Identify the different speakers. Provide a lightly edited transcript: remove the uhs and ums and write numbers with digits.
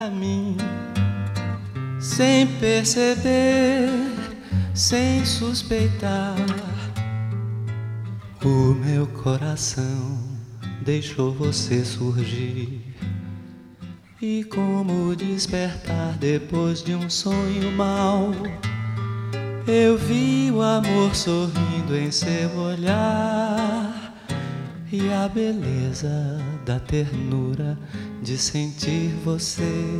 Speaker 1: A mim, sem perceber, sem suspeitar, o meu coração deixou você surgir. E como despertar depois de um sonho mau, eu vi o amor sorrindo em seu olhar e a beleza da ternura de sentir você